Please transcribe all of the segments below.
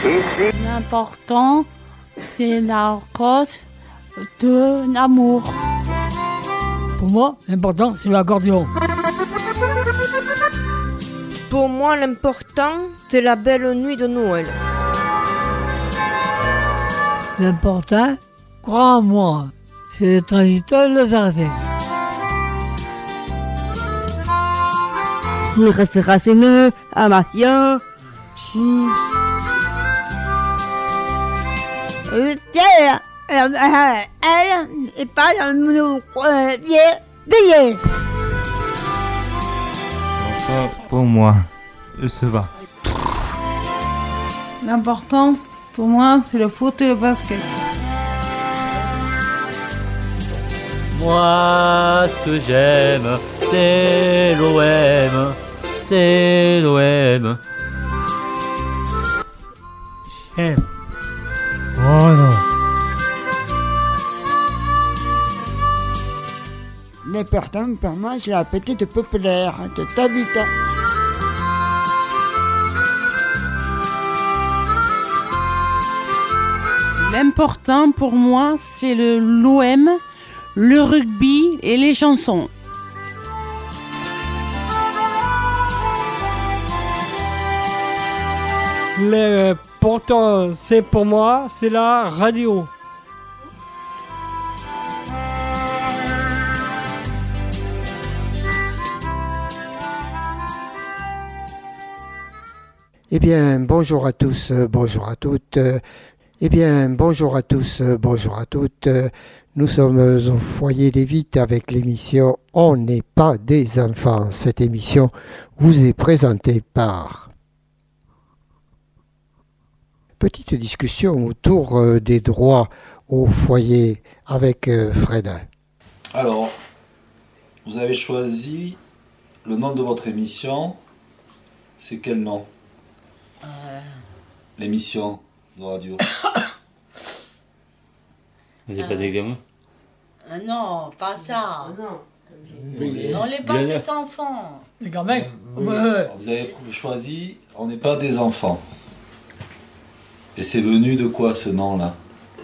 L'important, c'est la cause de l'amour. Pour moi, l'important, c'est l'accordéon. Pour moi, l'important, c'est la belle nuit de Noël. L'important, crois en moi, c'est le transistor et le jardin. Il restera aimé à ma fille. Elle n'est pas dans le billet. Pour moi, ça va. L'important, pour moi, c'est le foot et le basket. Moi, ce que j'aime, c'est l'OM. C'est l'OM. J'aime. Oh non. L'important pour moi, c'est la petite populaire de Tabitha. L'important pour moi, c'est l'OM, le rugby et les chansons. L'important, c'est pour moi, c'est la radio. Eh bien, bonjour à tous, bonjour à toutes. Eh bien, bonjour à tous, bonjour à toutes. Nous sommes au foyer Lévite avec l'émission On n'est pas des enfants. Cette émission vous est présentée par... Petite discussion autour des droits au foyer avec Fred. Alors, vous avez choisi le nom de votre émission. C'est quel nom ? L'émission de radio. Vous n'êtes pas des gamins ? Non, pas ça. Non. On n'est pas des enfants. Les gamins. Vous avez choisi On n'est pas des enfants. Et c'est venu de quoi ce nom-là ?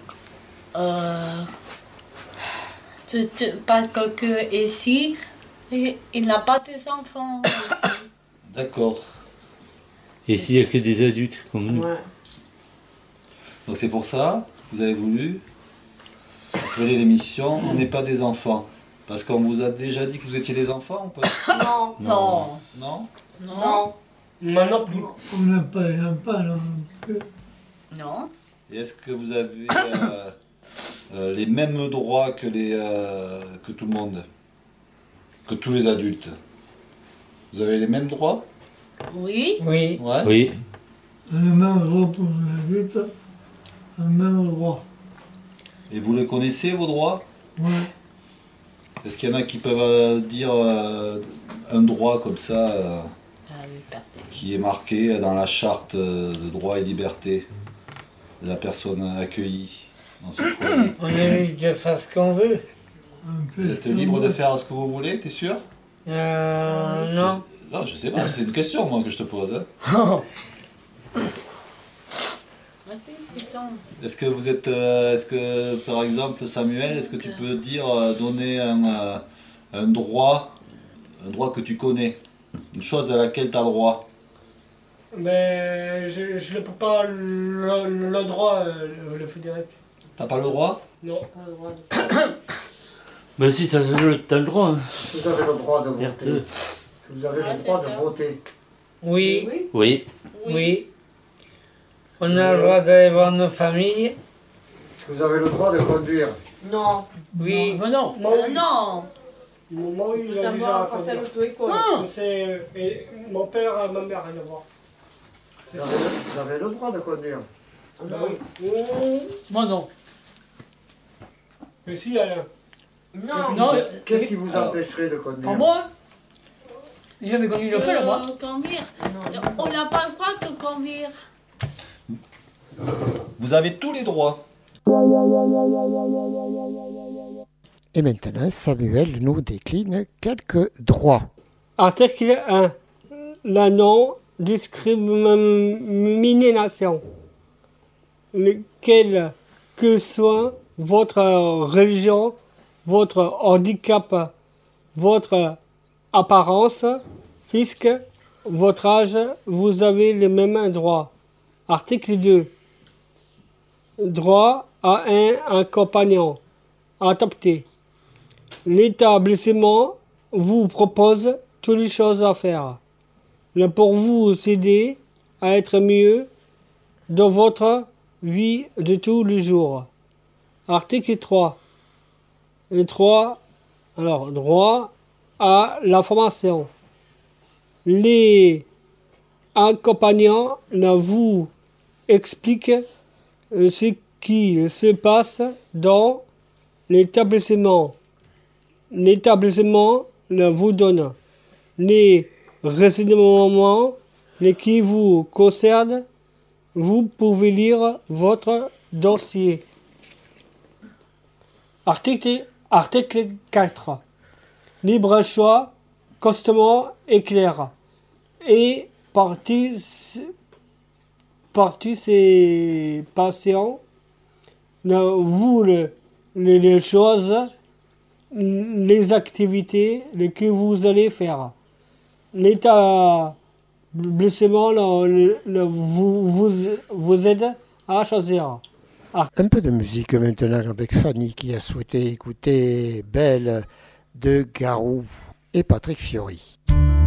Parce que ici, il n'a pas des enfants. D'accord. Et s'il n'y a que des adultes comme nous ? Ouais. Donc c'est pour ça que vous avez voulu appeler l'émission On n'est pas des enfants. Parce qu'on vous a déjà dit que vous étiez des enfants ou pas ? Non. Non. Non ? Non. Moi non plus. On n'a pas d'enfants, non. Non. Et est-ce que vous avez les mêmes droits que tout le monde ? Que tous les adultes ? Vous avez les mêmes droits ? Oui. Oui. Ouais. Oui. On a le même droit pour les adultes, on a le même droit. Et vous les connaissez, vos droits ? Ouais. Est-ce qu'il y en a qui peuvent dire un droit comme ça qui est marqué dans la charte de droits et libertés de la personne accueillie dans ce foyer ? On est libre de faire ce qu'on veut. Vous êtes libre de faire ce que vous voulez, t'es sûr ? Non. Non, je sais pas, c'est une question moi que je te pose. Hein. Est-ce que vous êtes, est-ce que par exemple Samuel, est-ce que tu peux dire, donner un droit que tu connais, une chose à laquelle tu as droit ? Mais je ne peux pas le droit, le Frédéric. T'as pas le droit ? Non. Pas le droit de... Ben si, t'as le droit. Hein. Vous avez le droit de voter. Vous avez le droit de voter. Oui. Oui. Oui. On a le droit d'aller voir nos familles. Vous avez le droit de conduire. Non. Oui. Mais non. Non. Moi, il a déjà passé l'auto-école. C'est mon père et ma mère, rien à voir. Vous avez le droit de conduire. Oui. Moi non. Mais si, Alain. Non. Qu'est-ce qui vous empêcherait de conduire ? Pour moi, j'ai jamais connu le feu, moi. Conduire. On n'a pas le droit de conduire. Vous avez tous les droits. Et maintenant, Samuel nous décline quelques droits. Article 1. La non-discrimination. quelle que soit votre religion, votre handicap, votre apparence physique, votre âge, vous avez les mêmes droits. Article 2. Droit à un compagnon adopté. L'établissement vous propose toutes les choses à faire pour vous aider à être mieux dans votre vie de tous les jours. Article 3. Et 3. Alors, droit à la formation. Les accompagnants vous expliquent ce qui se passe dans l'établissement. L'établissement vous donne les renseignements qui vous concernent. Vous pouvez lire votre dossier. Article 4. Libre choix, constamment et clair. Et participation, vous les choses, les activités que vous allez faire. L'établissement vous aide à choisir. Un peu de musique maintenant avec Fanny qui a souhaité écouter Belle de Garou et Patrick Fiori.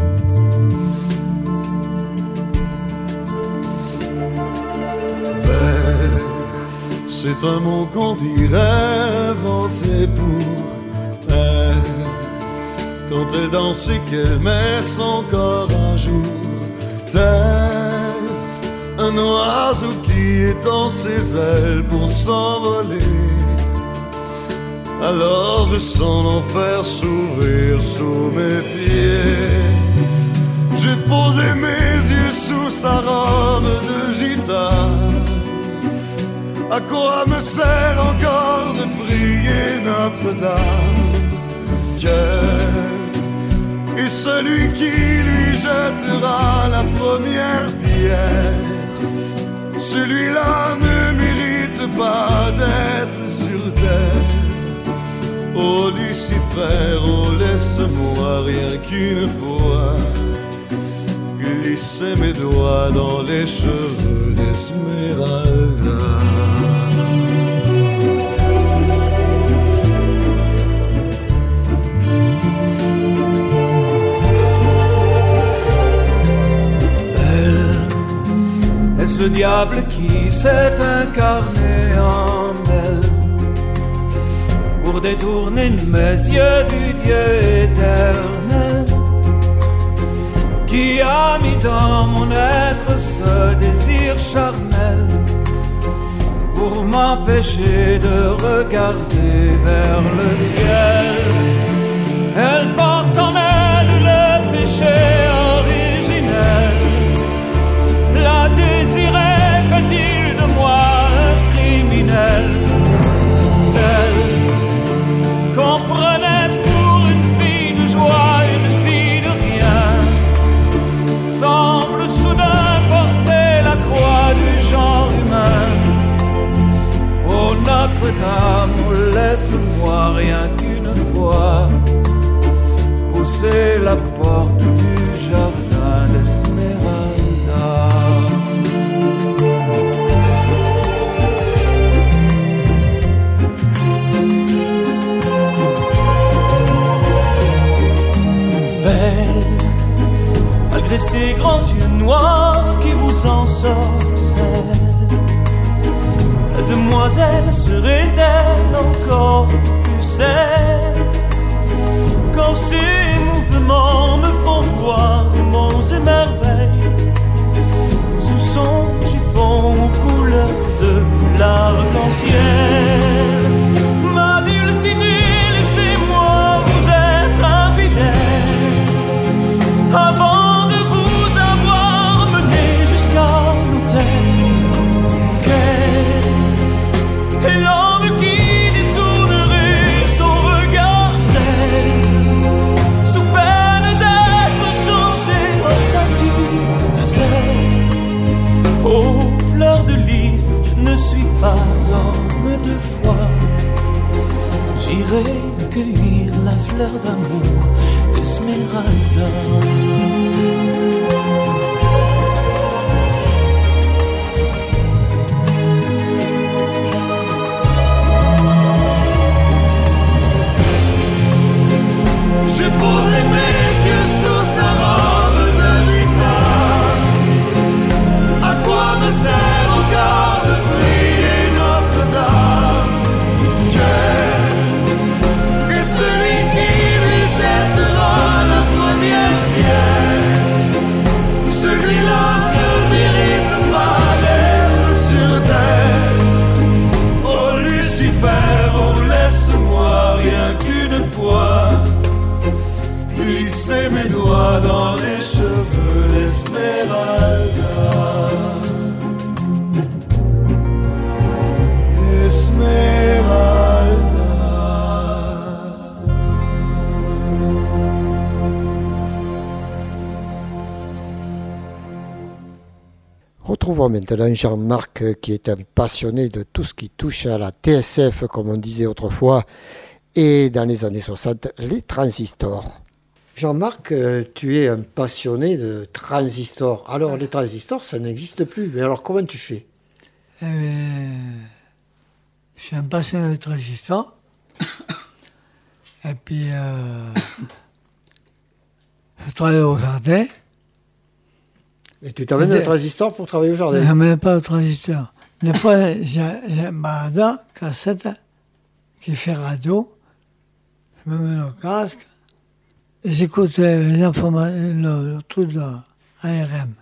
Belle, c'est un mot qu'on dirait inventé pour elle. Quand elle danse et qu'elle met son corps à jour, tel un oiseau qui étend ses ailes pour s'envoler. Alors je sens l'enfer s'ouvrir sous mes pieds. J'ai posé mes yeux sous sa robe de gitane. À quoi me sert encore de prier Notre-Dame? Et celui qui lui jettera la première pierre, celui-là ne mérite pas d'être sur terre. Oh Lucifer, oh laisse-moi rien qu'une fois glisser mes doigts dans les cheveux d'Esmeralda. Est-ce le diable qui s'est incarné en elle pour détourner mes yeux du Dieu éternel, qui a mis dans mon être ce désir charnel pour m'empêcher de regarder vers le ciel? Elle porte en elle le péché originel. La désirait, fait-il de moi un criminel? Celle qu'on prenait pour une fille de joie, une fille de rien, semble soudain porter la croix du genre humain. Oh Notre-Dame, laisse-moi rien qu'une fois pousser la porte du jardin d'Esmeralda. Belle, malgré ses grands yeux noirs qui vous ensorcellent, la demoiselle serait-elle encore plus celle? Quand ses mouvements me font voir monts et merveilles sous son jupon aux couleurs de l'arc-en-ciel. Ma dulcinée, laissez-moi vous être infidèle avant de vous avoir mené jusqu'à l'autel. Quel est l'homme qui détournerait son regard d'elle, sous peine d'être changé en statue? fleur de lys, je ne suis pas homme de foi. J'irai cueillir la fleur d'amour, Esmeralda. Je poserai mes yeux sur sa robe de gitane. À quoi me sert encore de prier Notre-Dame? Que celui qui lui jettera la première pierre, celui-là ne mérite pas d'être sur terre. Oh Lucifer, oh laisse-moi rien qu'une fois glisser mes doigts dans les cheveux d'Esmeralda. Esmeralda. Retrouvons maintenant Jean-Marc qui est un passionné de tout ce qui touche à la TSF comme on disait autrefois et dans les années 60 les transistors. Jean-Marc, tu es un passionné de transistors. Alors les transistors ça n'existe plus, mais alors comment tu fais? Je suis un passionné de transistors. Et puis, je travaille au jardin. Et tu t'amènes un transistor pour travailler au jardin? Je n'amène pas au transistor. Des fois, j'ai un balada, cassette, qui fait radio. Je me mets le casque. Et j'écoute les informations, le truc de ARM.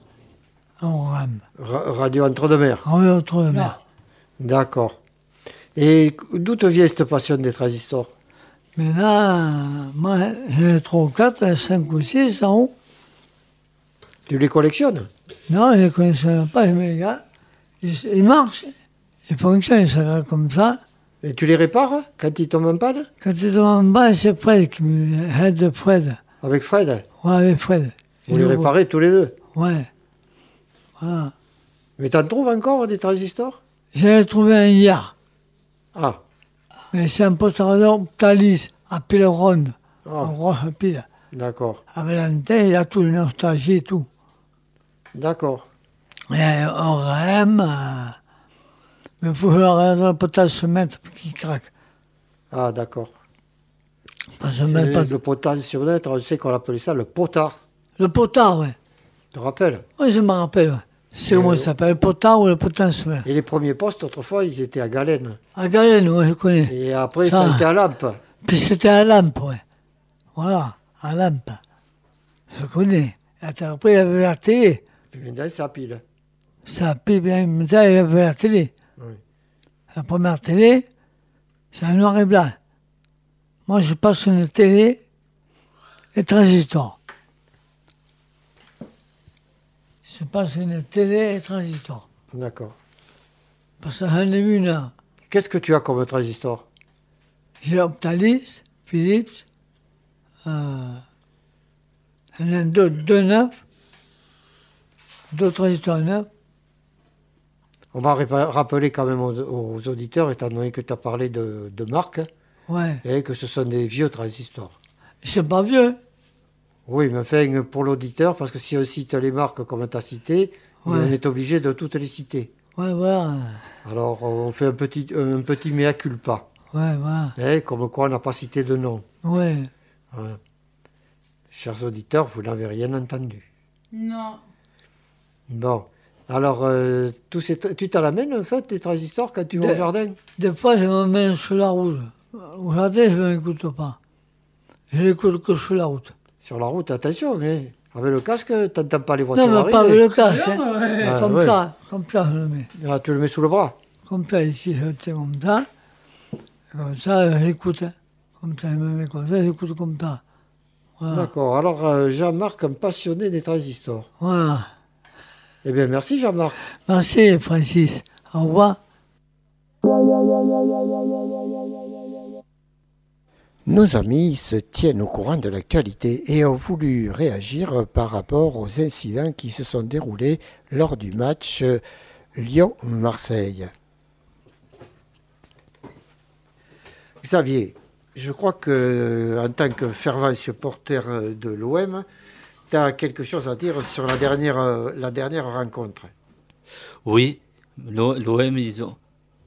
Radio Entre-deux-Mers. Radio Entre-deux-Mers. D'accord. Et d'où te vient cette passion des transistors? Mais là, moi, j'ai 3 ou 4, 5 ou 6 en haut. Tu les collectionnes? Non, je ne les collectionne pas, mais les gars, ils marchent. Ils fonctionnent, ils se regardent comme ça. Et tu les répares quand ils tombent en panne? Quand ils tombent en panne, c'est Fred qui m'aide, Fred. Avec Fred? Ouais, avec Fred. Vous les réparez tous les deux? Ouais. Voilà. Mais t'en trouves encore des transistors? J'en ai trouvé un hier. Ah. Mais c'est un postardeur Thalys, à pile ronde. Ah. En grosse pile. D'accord. Avec l'antenne, il y a tout, le nostalgie et tout. D'accord. Il y a un REM, mais il faut que le potage se mette pour qu'il craque. Ah, d'accord. Le potentiomètre, on sait qu'on appelait ça le potard. Le potard, oui. Tu te rappelles? Oui, je me rappelle. Ouais. C'est comment ça s'appelle, le potard ou le potentiomètre? Et les premiers postes, autrefois, ils étaient à galène. À galène, oui, je connais. Et après, ça a été à lampe. Puis c'était à lampe, oui. Voilà, à lampe. Je connais. Et après, il y avait la télé. Puis maintenant, c'est à pile. C'est à pile, bien. Maintenant, il y avait la télé. Oui. La première télé, c'est un noir et blanc. Moi, je passe une télé et transistor. Je passe une télé et transistor. D'accord. Parce que j'en ai vu une. Qu'est-ce que tu as comme transistor? J'ai Optalis, Philips, deux neufs, 2 transistors neufs. On va rappeler quand même aux auditeurs, étant donné que tu as parlé de marque, ouais. Et que ce sont des vieux transistors. C'est pas vieux. Oui, mais enfin, pour l'auditeur, parce que si on cite les marques comme tu as cité, ouais. On est obligé de toutes les citer. Ouais, voilà. Alors, on fait un petit mea culpa. Ouais, voilà. Et comme quoi, on n'a pas cité de nom. Ouais. Ouais. Chers auditeurs, vous n'avez rien entendu. Non. Bon. Alors, tu t'en amènes, en fait, des transistors quand tu vas au jardin? Des fois, je me mets sur la route. Au jardin, je ne l'écoute pas. Je l'écoute que sur la route. Sur la route, attention, hein. Avec le casque, tu n'entends pas les voitures arriver. Non, mais pas avec le casque. Hein. Ouais. Ah, comme ouais. ça, je le mets. Ah, tu le mets sous le bras? Comme ça, ici, je le tiens comme ça. Comme ça, j'écoute. Hein. Comme ça, je me mets comme ça, j'écoute comme ça. Voilà. D'accord. Alors, Jean-Marc, un passionné des transistors. Voilà. Eh bien, merci Jean-Marc. Merci Francis. Au revoir. Nos amis se tiennent au courant de l'actualité et ont voulu réagir par rapport aux incidents qui se sont déroulés lors du match Lyon-Marseille. Xavier, je crois que en tant que fervent supporter de l'OM, tu as quelque chose à dire sur la dernière rencontre. Oui, l'OM, ils ont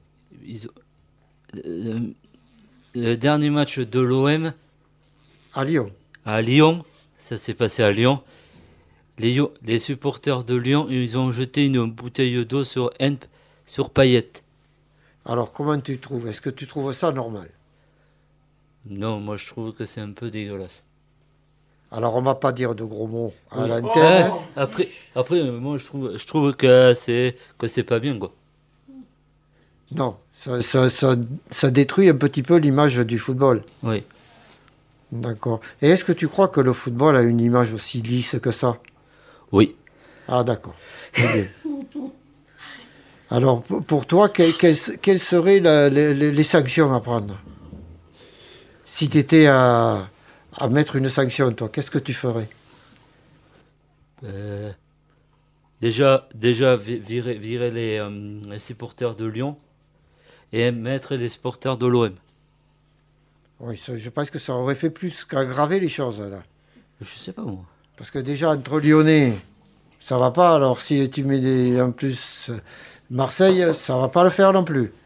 le dernier match de l'OM à Lyon. À Lyon, ça s'est passé à Lyon. Les supporters de Lyon, ils ont jeté une bouteille d'eau sur Payet. Alors, comment tu trouves? Est-ce que tu trouves ça normal? Non, moi je trouve que c'est un peu dégueulasse. Alors, on va pas dire de gros mots à l'antenne. Après, moi je trouve que c'est pas bien, quoi. Non, ça détruit un petit peu l'image du football. Oui. D'accord. Et est-ce que tu crois que le football a une image aussi lisse que ça? Oui. Ah, d'accord. Très bien. Alors, pour toi, quelles seraient les sanctions à prendre? Si tu étais à mettre une sanction, toi, qu'est-ce que tu ferais? Déjà virer les supporters de Lyon et mettre les supporters de l'OM. Oui, je pense que ça aurait fait plus qu'aggraver les choses, là. Je sais pas, moi. Parce que déjà, entre Lyonnais, ça va pas. Alors, si tu mets en plus Marseille, ça va pas le faire non plus.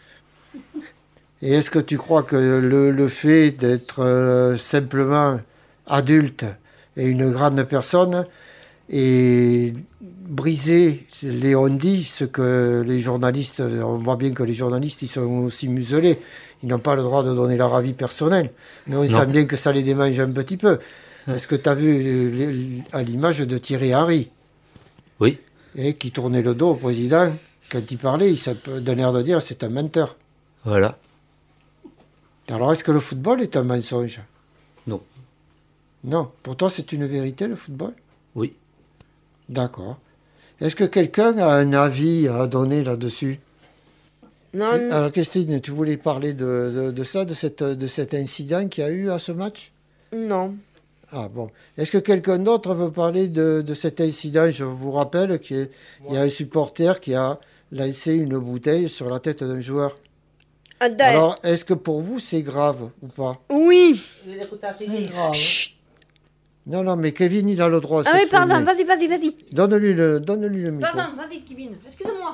Et est-ce que tu crois que le fait d'être simplement adulte et une grande personne et briser les on-dit, ce que les journalistes, on voit bien que les journalistes, ils sont aussi muselés. Ils n'ont pas le droit de donner leur avis personnel. Mais on sent bien que ça les démange un petit peu. Est-ce que tu as vu à l'image de Thierry Henry? Oui. Et qui tournait le dos au président. Quand il parlait, il donnait l'air de dire c'est un menteur. Voilà. Alors, est-ce que le football est un mensonge? Non. Non. Pour toi, c'est une vérité, le football? Oui. D'accord. Est-ce que quelqu'un a un avis à donner là-dessus? Non. Alors, Christine, tu voulais parler de ça, de cet incident qu'il y a eu à ce match? Non. Ah bon. Est-ce que quelqu'un d'autre veut parler de cet incident? Je vous rappelle qu'il y a un supporter qui a lancé une bouteille sur la tête d'un joueur. Alors, est-ce que pour vous, c'est grave ou pas? Oui. Chut. Non, mais Kevin, il a le droit. Ah oui, pardon, vas-y. Donne-lui le micro. Pardon, vas-y, Kevin. Excuse-moi.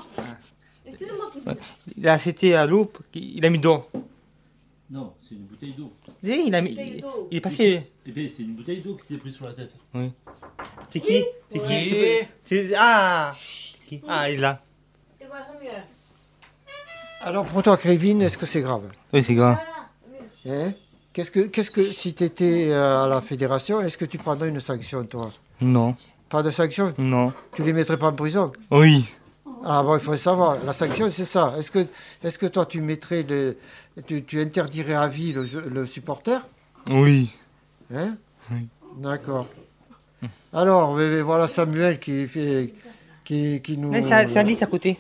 Là, c'était à l'eau, il a mis d'eau. Non, c'est une bouteille d'eau. Il est passé. Eh bien, c'est une bouteille d'eau qui s'est prise sur la tête. Oui. C'est qui? Ah, il est là. Alors, pour toi, Kevin, est-ce que c'est grave? Oui, c'est grave. Hein? Qu'est-ce que si tu étais à la fédération, est-ce que tu prendrais une sanction, toi? Non. Pas de sanction? Non. Tu les mettrais pas en prison? Oui. Ah bon, il faut savoir. La sanction, c'est ça. Est-ce que toi, tu mettrais tu interdirais à vie le supporter? Oui. Hein? Oui. D'accord. Alors, voilà Samuel qui nous... Mais ça glisse à côté.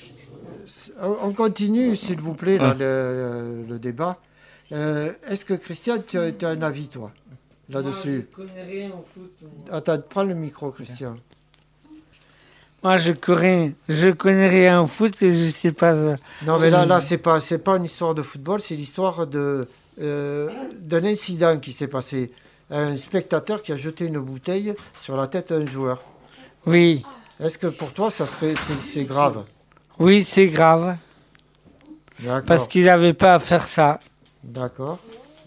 On continue, s'il vous plaît, là, le débat. Est-ce que, Christian, tu as un avis, toi, là-dessus? Moi, je connais rien au foot. Attends, prends le micro, Christian. Moi, je connais rien au foot et je sais pas... Non, mais là, c'est pas une histoire de football, c'est l'histoire d'un incident qui s'est passé. Un spectateur qui a jeté une bouteille sur la tête d'un joueur. Oui. Est-ce que pour toi, c'est grave? Oui, c'est grave. Parce qu'il n'avait pas à faire ça. D'accord.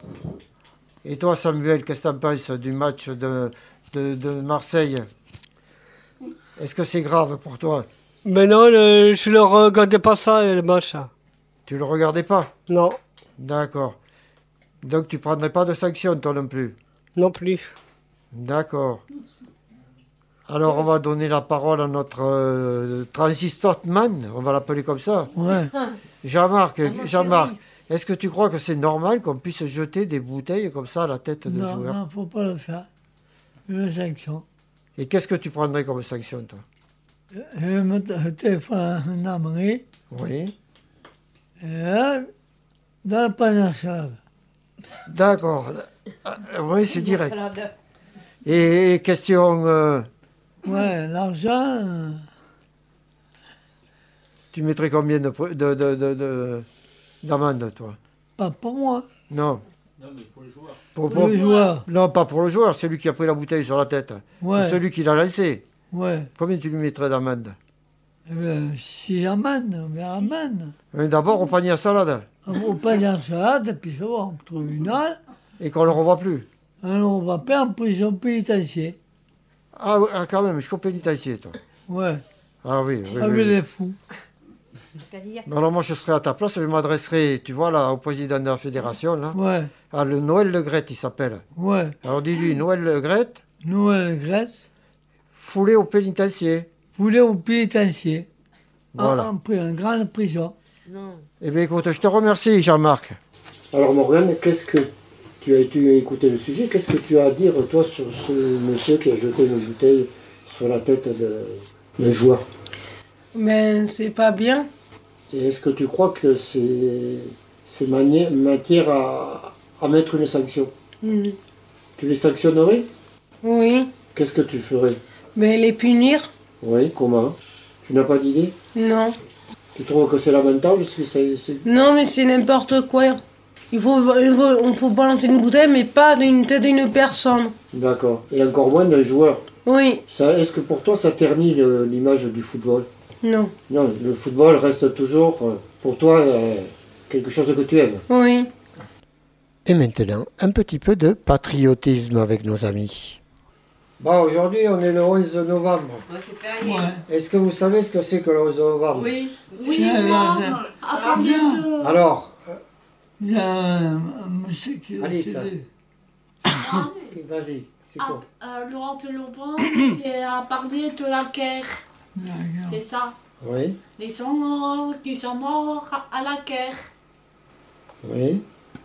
Et toi, Samuel, qu'est-ce que tu en penses du match de Marseille? Est-ce que c'est grave pour toi? Mais non, je ne regardais pas ça, le match. Tu le regardais pas? Non. D'accord. Donc tu prendrais pas de sanctions, toi non plus? Non plus. D'accord. Alors on va donner la parole à notre transistorman, on va l'appeler comme ça. Ouais. Jean-Marc, est-ce que tu crois que c'est normal qu'on puisse jeter des bouteilles comme ça à la tête de joueurs? Non, faut pas le faire. Une sanction. Et qu'est-ce que tu prendrais comme sanction, toi? Je vais me téléphoner un amener. Oui. Et là, dans la panachade. D'accord. Oui, c'est direct. Et question... Ouais, l'argent... Tu mettrais combien d'amende, toi? Pas pour moi. Non. Non, mais pour les joueurs. Pour les joueurs. Non, pas pour le joueur, celui qui a pris la bouteille sur la tête. Ouais. C'est celui qui l'a lancé. Ouais. Combien tu lui mettrais d'amende? Eh bien, si amende, mais amende. D'abord au panier à salade. Au panier à salade, puis ça va, au tribunal. Et qu'on ne le revoit plus. Alors on va pas en prison pénitentiaire. Ah, quand même, je suis pénitencier, toi. Ouais. Ah oui, oui. Avec oui, les oui. fous. Mais alors moi, je serais à ta place, je m'adresserais, tu vois, là, au président de la fédération, là. Ouais. Ah, le Noël Le Gret, il s'appelle. Ouais. Alors dis-lui, Noël Le Gret. Noël Grèce. Foulé au pénitencier. Foulé au pénitencier. Voilà. En grande prison. Non. Eh bien, écoute, je te remercie, Jean-Marc. Alors, Morgane, qu'est-ce que tu as écouté le sujet? Qu'est-ce que tu as à dire, toi, sur ce monsieur qui a jeté une bouteille sur la tête d'un joueur? Mais c'est pas bien. Et est-ce que tu crois que c'est matière à mettre une sanction? Mm. Tu les sanctionnerais? Oui. Qu'est-ce que tu ferais? Mais les punir? Oui, comment? Tu n'as pas d'idée? Non. Tu trouves que c'est lamentable? Non, mais c'est n'importe quoi. Il faut balancer une bouteille, mais pas d'une tête d'une personne. D'accord. Et encore moins d'un joueur. Oui. Est-ce que pour toi, ça ternit l'image du football? Non. Non, le football reste toujours, pour toi, quelque chose que tu aimes. Oui. Et maintenant, un petit peu de patriotisme avec nos amis. Bon, aujourd'hui, on est le 11 novembre. Est-ce que vous savez ce que c'est que le 11 novembre? Oui. Oui, À bientôt. Alors, il y a un monsieur qui est Alice. décédé. Vas-y, c'est quoi? Le 11 novembre, c'est à parler de la guerre. C'est ça. Oui, Les gens qui sont morts à la guerre. oui.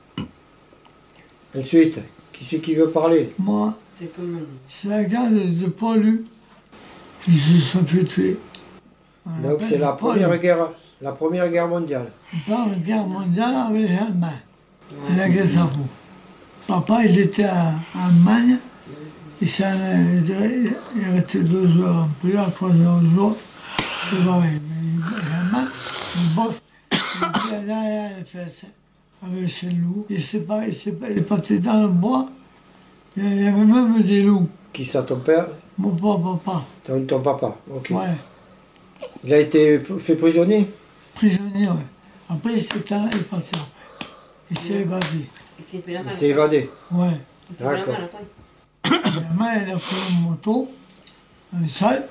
Ensuite, qui c'est qui veut parler? Moi, c'est la guerre de Paulu. Ils se sont fait tuer. On Donc appelle c'est la Paulu. première guerre mondiale. On parle de guerre mondiale avec les Allemands. La guerre ça vaut. Papa, il était en Allemagne. Il est resté 2 heures en prison, 3 heures au jour. C'est pareil. Mais les Allemands, ils bossent. Il est derrière les fesses. Avec ses loups. Il est parti dans le bois. Il y avait même des loups. Qui ça, ton père? Mon papa. Ton papa, ok. Ouais. Il a été fait prisonnier? Prisonnier, ouais. Après, il s'est parti après. Il s'est évadé. Il s'est évadé? Ouais. D'accord. La main, il a pris une moto, un sac.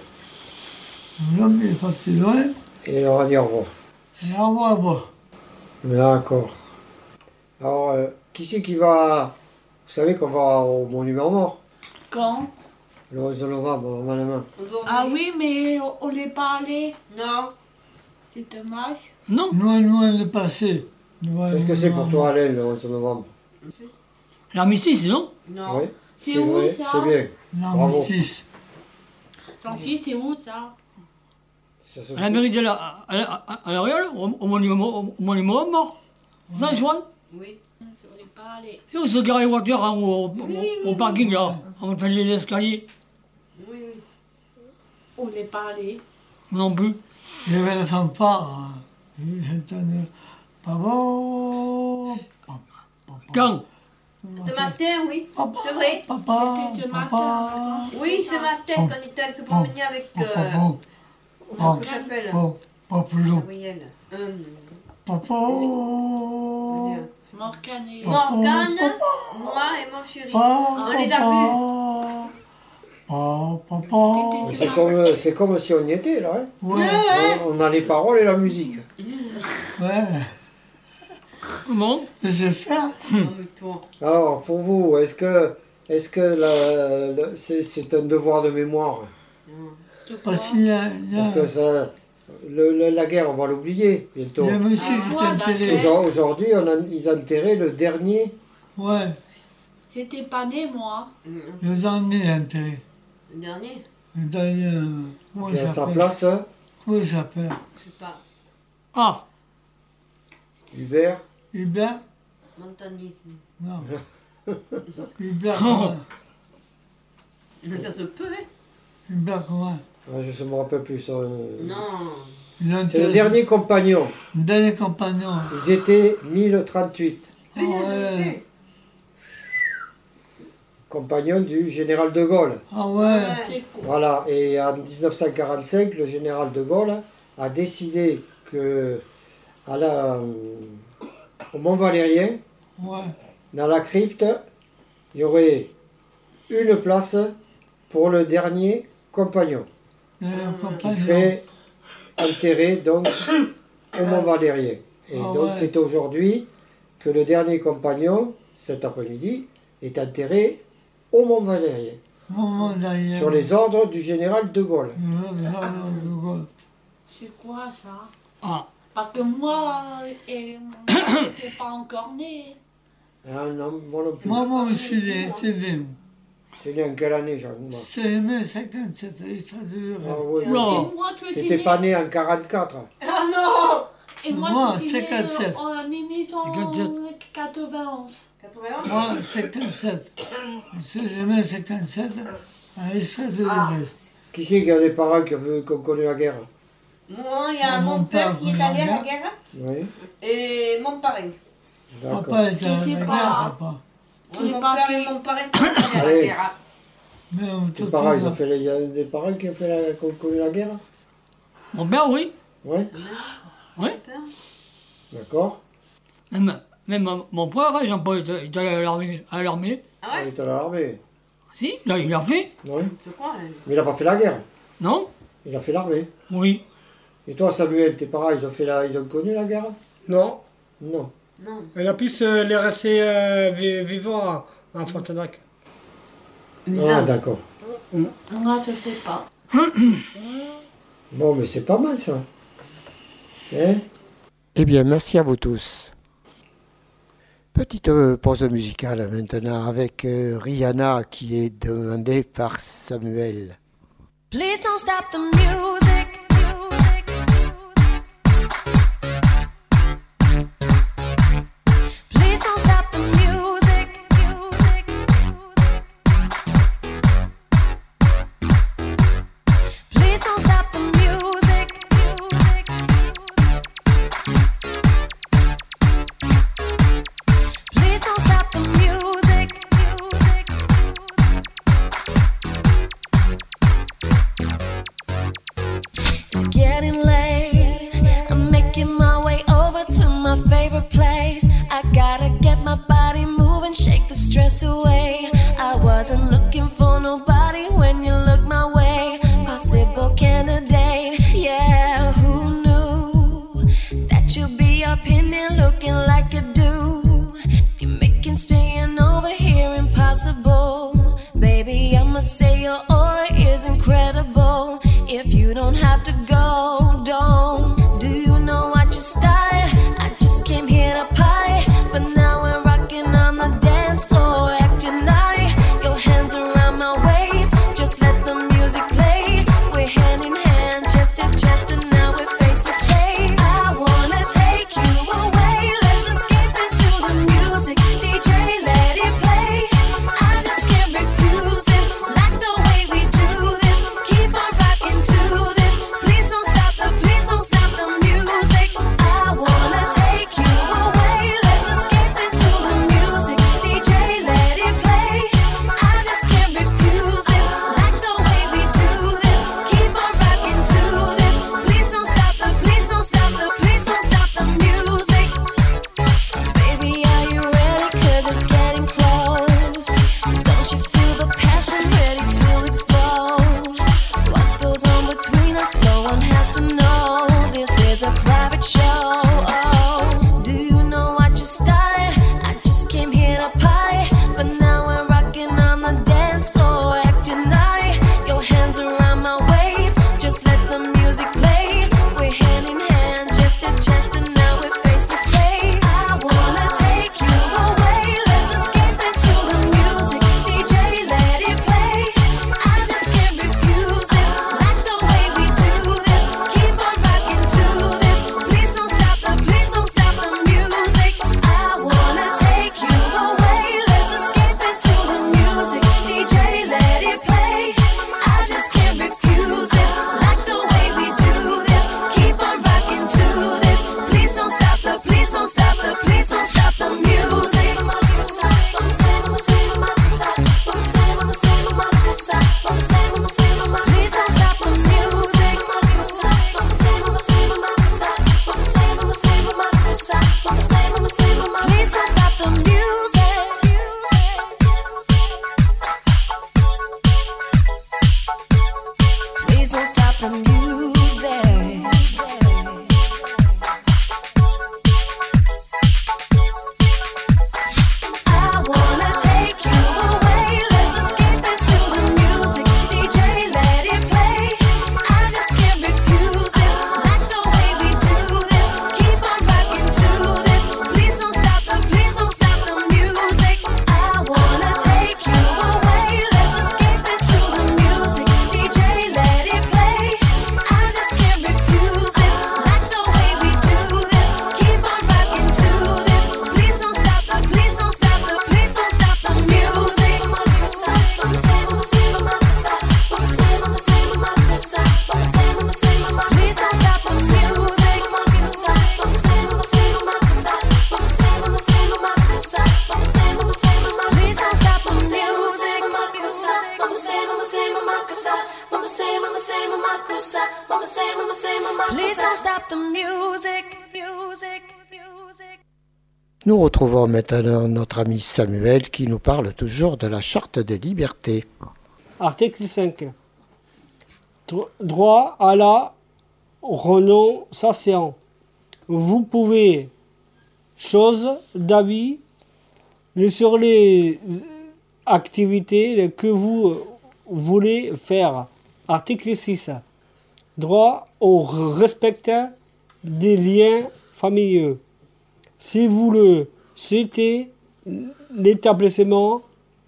L'homme est passé loin. Et il leur a dit au revoir. Et au revoir. D'accord. Alors, qui c'est qui va... Vous savez qu'on va au monument mort? Quand? Le 11 novembre, normalement. Ah oui, mais on n'est pas allé. Non. C'est dommage. Non. Nous, on est passé. Qu'est-ce que c'est pour toi, Alain, le 11 novembre? L'armistice, non? Non. Oui. C'est où vrai, ça? c'est bien. L'armistice. Gentil, c'est où ça? À la mairie de à l'Ariole, au monument mort. Saint-Joan. Oui. On n'est pas allé. Si on se gare les voitures au parking là, en montant les escaliers. Oui. On n'est pas allé. Non plus. Il y avait la fanfare. Il entendait papa. Quand? Ce matin, oui. C'est vrai. Papa. C'était ce matin. Oui, ce matin, quand on était allé se promener avec. Comment ça s'appelle? Papa. Gabriel. Papa. Morgane. Morgane, moi et mon chéri. On les a vus. Papa. C'est comme si on y était, là. Hein? Ouais. On a les paroles et la musique. Ouais. Comment? C'est faire. Alors, pour vous, est-ce que c'est un devoir de mémoire? Parce qu'il y a... Parce que ça, la guerre, on va l'oublier bientôt. Il y a un monsieur qui s'est enterré. Aujourd'hui, ils ont enterré le dernier. Ouais. C'était pas né, moi. Le dernier enterré. Le dernier? Le dernier... Comment Qui il a sa s'appelle? place, hein? Comment il s'appelle? Je sais pas. Ah. Hubert. Hubert? Montagnier. Non. Hubert Oh. Ça se peut, hein? Hubert comment? Je ne me rappelle plus ça. Non. C'est le dernier compagnon. Le dernier compagnon. Ils étaient 1038. Ah ouais. Compagnon du général de Gaulle. Ah ouais. Voilà, et en 1945, le général de Gaulle a décidé que au Mont Valérien, Ouais. dans la crypte, il y aurait une place pour le dernier compagnon. Qui serait enterré donc au Mont Valérien. Et Ah donc ouais. c'est aujourd'hui que le dernier compagnon, cet après-midi, est enterré au Mont Valérien. Moment d'ailleurs. Sur les ordres du général de Gaulle. De Gaulle. C'est quoi ça? Ah. Parce que moi, j'étais pas encore née. Ah non, moi non plus. Moi, je suis né, c'est né. T'es né en quelle année, Jean? C'est mai 57, il sera de Ah ouais. Et moi, je suis T'étais née- pas né en 44. Ah non! Et Moi, moi, je suis née 57. en 1991. Moi, 57. C'est mai 57, il sera de l'Église. Qui c'est qui a des parents qui ont connu la guerre? Moi, il y a mon père qui est allé à la guerre Oui. et mon parrain. D'accord. Papa était à la guerre, papa. Mon père et mon parrain sont allés à la Allez. guerre. Mais Tes parents, il y a des parents qui ont connu la guerre? Mon père, oui. Oui. Oui. D'accord. Même mon frère, Jean-Paul, il est allé à l'armée. Ah ouais? Il est allé à l'armée. Si, là, il l'a fait. Oui. Je crois. Mais il n'a pas fait la guerre. Non? Il a fait l'armée. Oui. Et toi, Samuel, tes parents, ils ont connu la guerre? Non. Non. Non. Elle a plus les restés vivants à Frontenac. Ah, d'accord. Moi, je sais pas. Bon, mais c'est pas mal, ça. Hein? Eh bien, merci à vous tous. Petite pause musicale maintenant avec Rihanna qui est demandée par Samuel. Please don't stop the music. Please don't stop the music. Please don't stop the music. Please don't stop the music. It's getting late. I'm making my way over to my favorite place. I gotta get my body moving, shake the stress away. I wasn't looking for nobody when you look my way. Possible candidate, yeah, who knew that you'd be up in there looking like you do? You're making staying over here impossible. Baby, I'ma say your aura is incredible. If you don't have to go, don't. Do you know what you started? I just came here to party, but now we're rocking on the dance floor, acting naughty. Your hands around my waist, just let the music play. We're hand in hand, chest to chest, and now we're face to face. I wanna take you away, let's escape into the music. DJ, let it play. I just can't refuse it, like the way we do this. Keep on rocking to this. Please don't stop the music. I wanna take you away, let's escape into the music. DJ, let it play. I just can't refuse it, like the way we do this. Keep on rocking to this. Please don't stop the music. Baby, are you ready? 'Cause it's getting close. Don't you feel the passion ready to explode? What goes on between us, no one has to know. This is a private show. Oh, do you know what you started? I just came here to party, but now we're rocking on the dance floor, acting naughty. Your hands around my waist, just let the music play. We're hand in hand, chest to chest, and now we're face to face. I wanna take you away, let's escape into the music. DJ, let it play. I just can't refuse it, like the way we do this. Keep on rocking to this. Please don't stop the Nous retrouvons maintenant notre ami Samuel qui nous parle toujours de la Charte des libertés. Article 5. Droit à la renonciation. Vous pouvez, chose d'avis sur les activités que vous voulez faire. Article 6. Droit au respect des liens familiaux. Si vous le souhaitez, l'établissement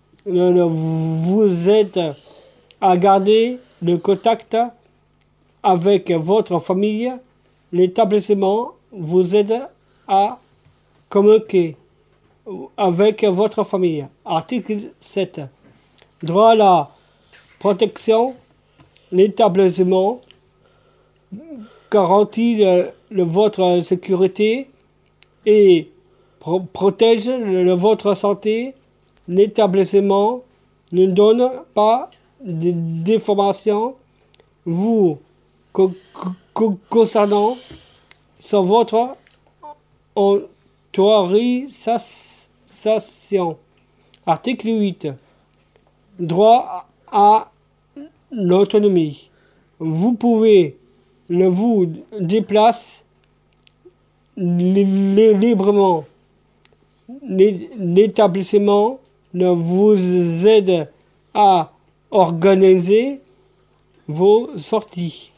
vous aide à garder le contact avec votre famille. L'établissement vous aide à communiquer avec votre famille. Article 7. Droit à la protection. L'établissement garantit votre sécurité et protège votre santé. L'établissement ne donne pas d'informations vous concernant sans votre autorisation. Article 8. Droit à l'autonomie. Vous pouvez vous déplacer librement. L'établissement vous aide à organiser vos sorties.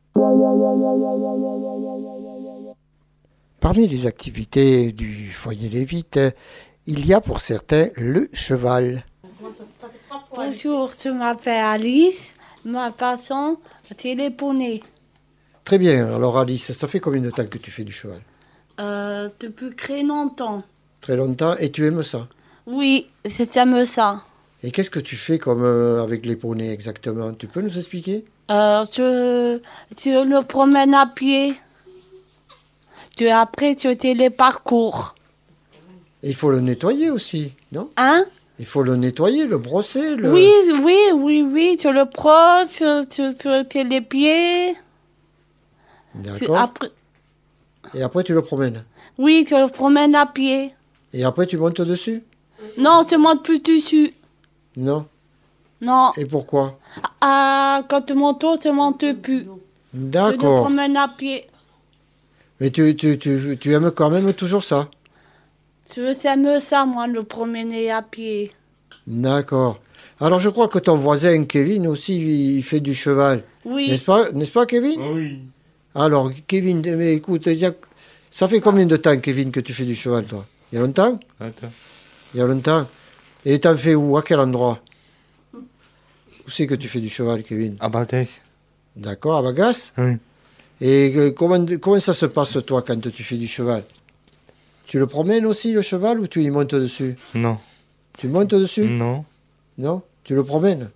Parmi les activités du foyer Lévite, il y a pour certains le cheval. Bonjour, je m'appelle Alice. Ma passion, c'est les poneys. Très bien. Alors Alice, ça fait combien de temps que tu fais du cheval? Depuis très longtemps. Très longtemps. Et tu aimes ça? Oui, j'aime ça. Et qu'est-ce que tu fais comme avec les poneys exactement? Tu peux nous expliquer? Je le promène à pied. Après, je fais les parcours. Et il faut le nettoyer aussi, non? Hein? Il faut le nettoyer, le brosser. Oui, je le brosse, je fais les pieds. D'accord. Et après, tu le promènes? Oui, je le promène à pied. Et après, tu montes dessus? Non, je monte plus dessus. Non? Non. Et pourquoi? Quand je monte, je monte plus. D'accord. Je le promène à pied. Mais tu aimes quand même toujours ça? J'aime ça, moi, le promener à pied. D'accord. Alors, je crois que ton voisin, Kevin, aussi, il fait du cheval. Oui. N'est-ce pas, Kevin? Oui. Alors, Kevin, mais écoute, ça fait combien de temps, Kevin, que tu fais du cheval, toi? Il y a longtemps? Il y a longtemps. Et t'en fais où? À quel endroit? Où c'est que tu fais du cheval, Kevin? À Baltais. D'accord, à Bagas? Oui. Et comment ça se passe, toi, quand tu fais du cheval? Tu le promènes aussi, le cheval, ou tu y montes dessus? Non. Tu montes dessus? Non. Non? Tu le promènes?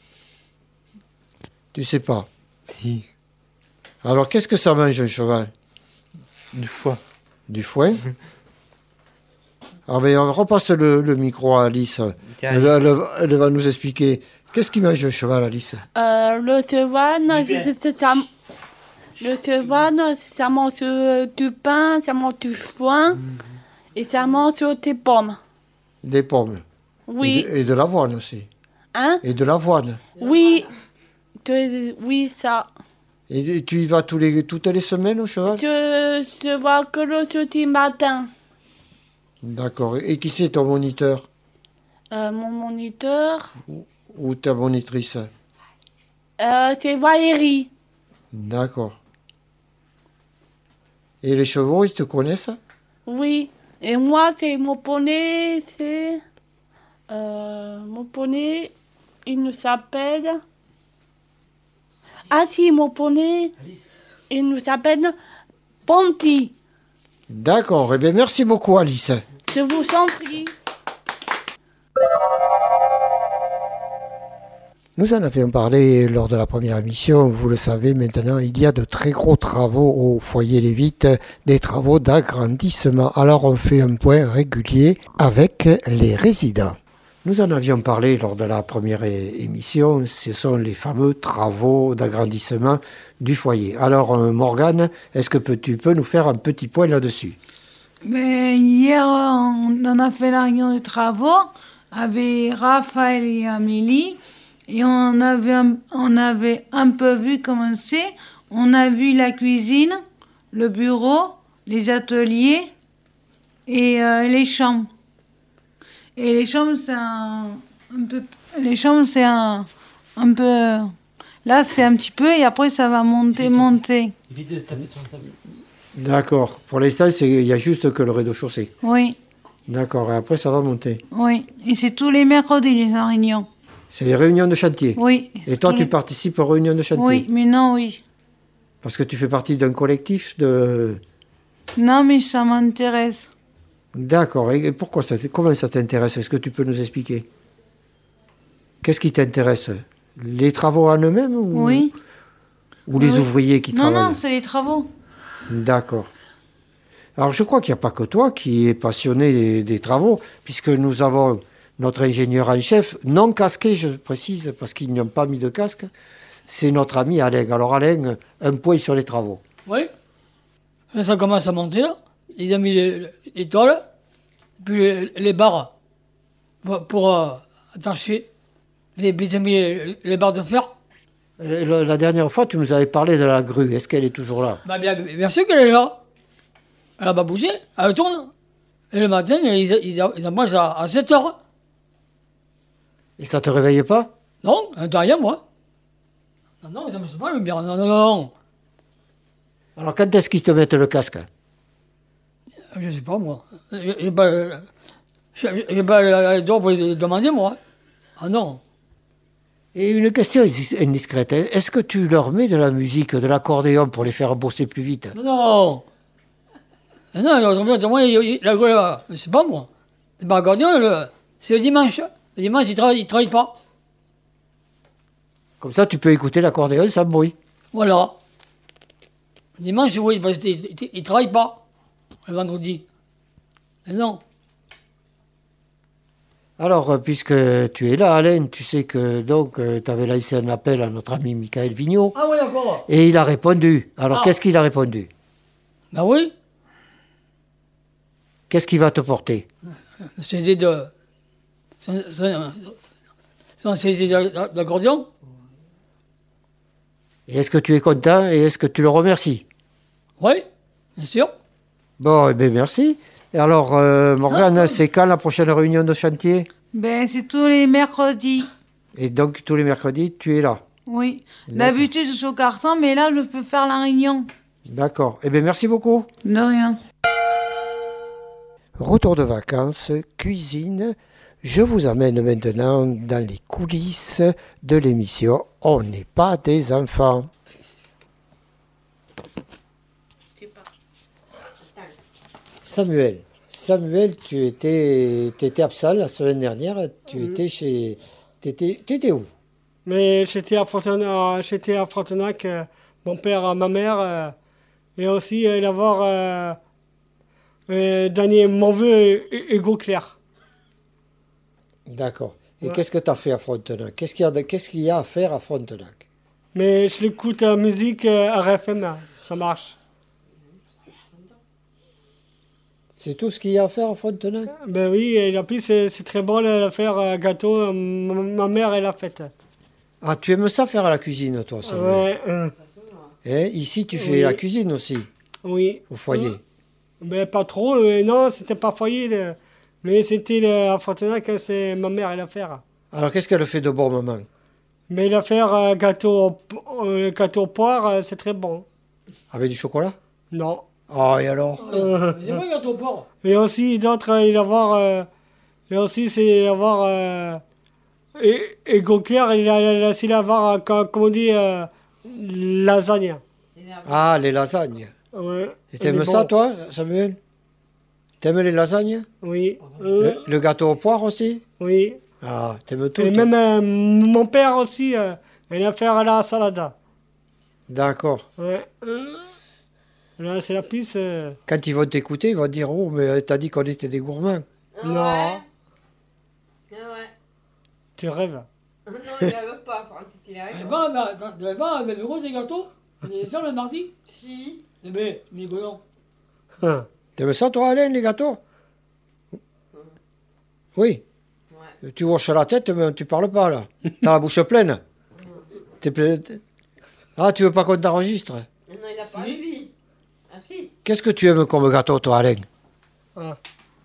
Tu sais pas? Si. Alors, qu'est-ce que ça mange, un cheval? Du foin. Du foin? Ah ben, on repasse le micro à Alice. Elle va nous expliquer. Qu'est-ce qu'il mange, un cheval, Alice? Le cheval, ça mange du pain, ça mange du foin et ça mange des pommes. Des pommes? Oui. Et de l'avoine aussi? Hein? Et de l'avoine? Oui. Oui, ça. Et tu y vas toutes les semaines au cheval? Je vois que le jeudi matin. D'accord. Et qui c'est ton moniteur? Mon moniteur? Ou ta monitrice? C'est Valérie. D'accord. Et les chevaux, ils te connaissent? Oui. Et moi, c'est mon poney, c'est... mon poney, il nous s'appelle... Ah si, mon poney, il nous s'appelle Ponty. D'accord. Eh bien, merci beaucoup, Alice. Je vous en prie. Nous en avions parlé lors de la première émission. Vous le savez maintenant, il y a de très gros travaux au foyer Lévite, des travaux d'agrandissement. Alors on fait un point régulier avec les résidents. Nous en avions parlé lors de la première émission. Ce sont les fameux travaux d'agrandissement du foyer. Alors Morgane, est-ce que tu peux nous faire un petit point là-dessus? Ben, hier, on a fait la réunion de travaux avec Raphaël et Amélie. Et on avait un peu vu comment c'est. On a vu la cuisine, le bureau, les ateliers et les chambres. Et les chambres, c'est un peu... Les chambres, c'est un peu... Là, c'est un petit peu et après, ça va monter. D'accord. Pour l'instant, il y a juste que le rez-de-chaussée. Oui. D'accord. Et après, ça va monter. Oui. Et c'est tous les mercredis, les réunions. C'est les réunions de chantier. Oui. Et toi, tu participes aux réunions de chantier? Oui, mais non, oui. Parce que tu fais partie d'un collectif de... Non, mais ça m'intéresse. D'accord. Et pourquoi comment ça t'intéresse? Est-ce que tu peux nous expliquer? Qu'est-ce qui t'intéresse? Les travaux en eux-mêmes Oui. Ou les ouvriers qui travaillent? Non, c'est les travaux. D'accord. Alors, je crois qu'il n'y a pas que toi qui es passionné des travaux, puisque nous avons notre ingénieur en chef, non casqué, je précise, parce qu'ils n'ont pas mis de casque, c'est notre ami Alain. Alors, Alain, un point sur les travaux. Oui. Ça commence à monter, là. Ils ont mis les tôles, puis les barres pour attacher. Et puis ils ont mis les barres de fer. La dernière fois, tu nous avais parlé de la grue. Est-ce qu'elle est toujours là? Bah bien sûr qu'elle est là. Elle n'a pas bougé, elle tourne. Et le matin, ils en mangent à 7 heures. Et ça te réveille pas? Non, t'as rien, moi. Non, ça me fait pas le bien. Non. Alors, quand est-ce qu'ils te mettent le casque? Je sais pas, moi. J'ai pas le droit pour les demander, moi. Ah non. Et une question indiscrète. Est-ce que tu leur mets de la musique, de l'accordéon pour les faire bosser plus vite? Non. Non, moi, c'est pas moi. C'est pas l'accordéon, c'est le dimanche. Le dimanche, ils travaillent pas. Comme ça, tu peux écouter l'accordéon sans bruit. Voilà. Le dimanche, oui, parce qu'ils travaillent pas. Le vendredi. Et non. Alors, puisque tu es là, Alain, tu sais que donc tu avais lancé un appel à notre ami Michael Vigneault. Ah oui, d'accord. Et il a répondu. Alors, qu'est-ce qu'il a répondu? Ben oui. Qu'est-ce qu'il va te porter? Le CD son CD d'accordéon. Et est-ce que tu es content et est-ce que tu le remercies? Oui, bien sûr. Bon, eh bien, merci. Et alors, Morgane, c'est quand la prochaine réunion de chantier? Ben, c'est tous les mercredis. Et donc, tous les mercredis, tu es là? Oui. D'habitude, je suis au carton, mais là, je peux faire la réunion. D'accord. Eh bien, merci beaucoup. De rien. Retour de vacances, cuisine. Je vous amène maintenant dans les coulisses de l'émission On n'est pas des enfants. Samuel, tu étais absent la semaine dernière. Tu étais chez... T'étais où? Mais j'étais à Frontenac, mon père, ma mère, et aussi d'avoir donné mon vœu Hugo Claire. D'accord. Et qu'est-ce que tu as fait à Frontenac? Qu'est-ce qu'il y a à faire à Frontenac? Mais je l'écoute musique RFM, ça marche. C'est tout ce qu'il y a à faire à Frontenac? Ben oui, et en plus c'est très bon de faire gâteau, ma mère elle a fait. Ah, tu aimes ça faire à la cuisine, toi, Samuel? Ouais. Et ici, tu fais la cuisine aussi? Oui. Au foyer? Ben pas trop, non, c'était pas foyer, mais c'était à Frontenac, c'est ma mère elle a fait. Alors, qu'est-ce qu'elle fait de bon, maman? Mais la faire gâteau au poire, c'est très bon. Avec du chocolat? Non. Oh, et alors? C'est pas gâteau au porc. Et aussi, d'autres, il avoir... et aussi, c'est d'avoir... et Gauclair, il a laissé l'avoir, comme on dit, lasagne. Ah, les lasagnes. Ouais. Et t'aimes ça, toi, Samuel? T'aimes les lasagnes? Oui. Le gâteau au poire aussi? Oui. Ah, t'aimes tout? Et même mon père aussi, il a fait la salade. D'accord. Ouais. Là, c'est la plus... Quand ils vont t'écouter, ils vont dire « Oh, mais t'as dit qu'on était des gourmands. » Non. Ah ouais. Tu rêves. Non, il rêve pas, Franck, il rêve. Tu n'avais pas un bureau des gâteaux? Les gens le mardi? Si. Eh bien, Nicolas. T'aimes ça, toi, Alain, les gâteaux? Oui. Tu hoches la tête, mais tu parles pas, là. T'as la bouche pleine. T'es plein. Ah, tu veux pas qu'on t'enregistre? Non, il n'a pas envie. Ah si. Qu'est-ce que tu aimes comme gâteau, toi, Alain? Ah,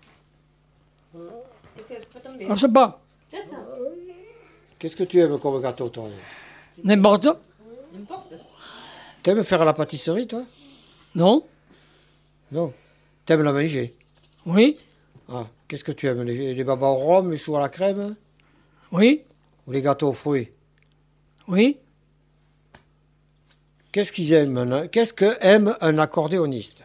je sais pas. C'est ça. Qu'est-ce que tu aimes comme gâteau, toi, Alain? N'importe. N'importe. T'aimes faire la pâtisserie, toi? Non. Non. T'aimes la manger? Oui. Ah, qu'est-ce que tu aimes? Les babas au rhum, les choux à la crème? Oui. Ou les gâteaux aux fruits? Oui. Qu'est-ce qu'ils aiment? Qu'est-ce que aime un accordéoniste?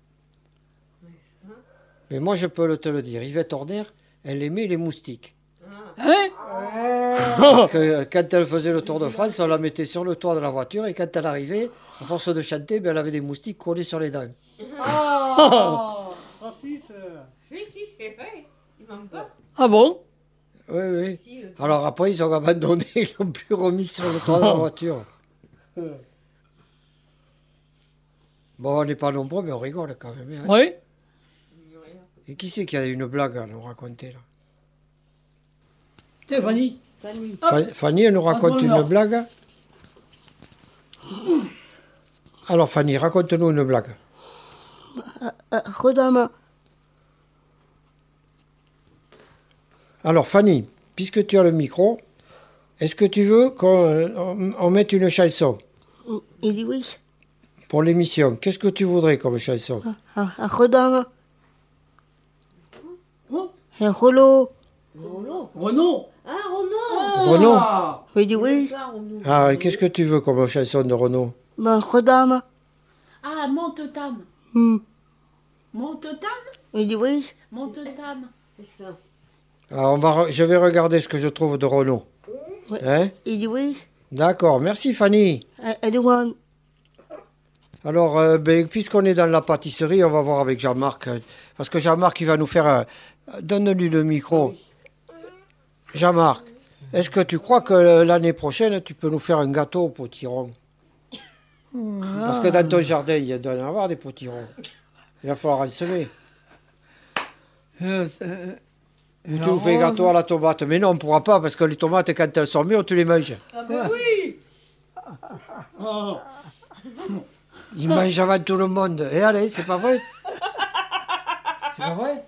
Mais moi, je peux te le dire. Yvette Horner, elle aimait les moustiques. Hein? Parce que quand elle faisait le Tour de France, on la mettait sur le toit de la voiture et quand elle arrivait, à force de chanter, ben, elle avait des moustiques collés sur les dents. Oh, Francis. Si, c'est vrai. Il manque pas. Ah bon? Oui, oui. Alors après, ils ont abandonné, ils l'ont plus remis sur le toit de la voiture. Bon, on n'est pas nombreux, mais on rigole quand même. Hein. Oui. Et qui c'est qui a une blague à nous raconter là? C'est Fanny. Fanny, elle nous raconte une blague. Alors Fanny, raconte-nous une blague. Redame. Alors Fanny, puisque tu as le micro, est-ce que tu veux qu'on mette une chanson? Il dit oui. Pour l'émission, qu'est-ce que tu voudrais comme chanson? Redame. Un Rolo. Renaud. Ah, Renaud. Renaud? Il dit oui. Ah, qu'est-ce que tu veux comme chanson de Renaud? Redame. Ah, Monte-Tam. Monte-Tam? Il dit oui. Monte-Tam. C'est ça. Ah, je vais regarder ce que je trouve de Renaud. Hein? Il dit oui. D'accord, merci Fanny. Edouard. Alors, puisqu'on est dans la pâtisserie, on va voir avec Jean-Marc. Parce que Jean-Marc, il va nous faire... Donne-lui le micro. Jean-Marc, est-ce que tu crois que l'année prochaine, tu peux nous faire un gâteau au potiron? Parce que dans ton jardin, il doit y en avoir des potirons. Il va falloir en semer. Tu nous fais gâteau à la tomate. Mais non, on ne pourra pas, parce que les tomates, quand elles sont mûres, tu les manges. Ah ben oui. Ils mangent avant tout le monde. Et allez, c'est pas vrai? C'est pas vrai?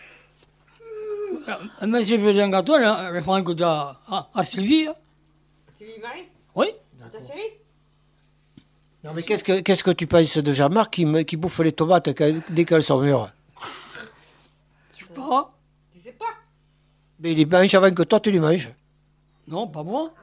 Mais j'ai fait un gâteau, elle fait un coup à Sylvie. Hein. Sylvie Marie? Oui. Ta chérie? Non, mais qu'est-ce que tu penses de Jean-Marc qui bouffe les tomates dès qu'elles sont mûres? Je sais pas. Tu sais pas? Mais il les mange avant que toi, tu les manges. Non, pas moi.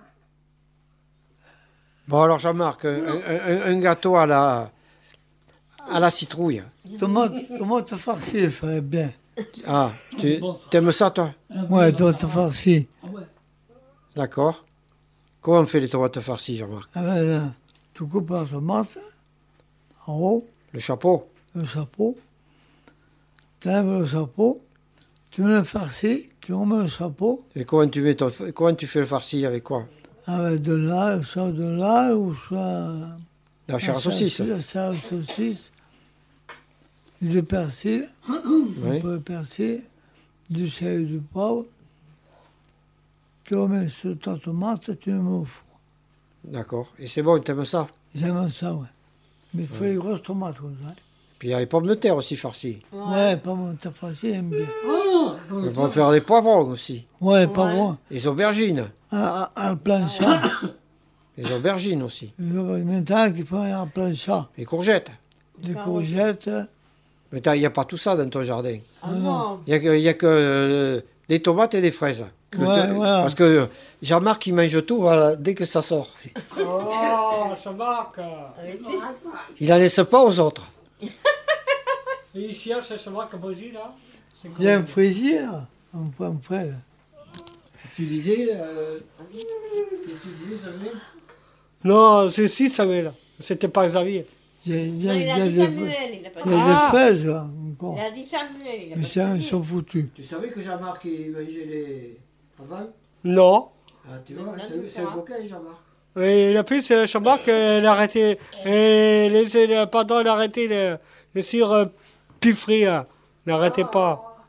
Bon, alors Jean-Marc, un gâteau à la citrouille. Tomate farcie, il ferait bien. Ah, t'aimes ça, toi? Ouais, tomate farcie. D'accord. Comment on fait les tomates farcies, Jean-Marc? Ah ben là, tu coupes la tomate en haut. Le chapeau? Le chapeau. Tu enlèves le chapeau. Tu mets le farci, tu remets le chapeau. Et comment tu fais le farci avec quoi? Avec de l'ail, soit de l'ail ou soit... La chair à saucisse. La chair à saucisse. Du persil, un peu de persil, du sel et du poivre. Tu remets sur ta tomate, tu le mets au four. D'accord. Et c'est bon, t'aimes ça? J'aime ça, ouais. Mais il faut les grosses tomates comme ça. Puis il y a les pommes de terre aussi farcies. Ouais, pommes de terre farcies, j'aime bien. On peut faire des poivrons aussi. Ouais, poivrons. Les aubergines. À plancha. Les aubergines aussi. Maintenant, qu'il faut un plancha. Les courgettes. Des courgettes. Mais il n'y a pas tout ça dans ton jardin. Ah non. Il n'y a que des tomates et des fraises. Voilà. Parce que Jean-Marc, il mange tout voilà, dès que ça sort. Oh, Jean-Marc. Il n'en laisse pas aux autres. Et il cherche Jean-Marc Bogy, là. Il y a un fraisier, là. On prend près, là. Tu disais... Qu'est-ce que tu disais, Samuel? Non, c'est si, Samuel. C'était pas Xavier. Il a dit Samuel, il a pas dit. Il y a des fraises, là, encore. Il a dit Samuel, il a Mais pas ça, dit. ils sont foutus. Tu savais que Jean-Marc, il mangeait les... Avant? Non. Ah, tu vois, c'est un coquin, Jean-Marc. Et la plus, Jean-Marc, il a arrêté. Il a arrêté le sire piffrer. N'arrêtez pas.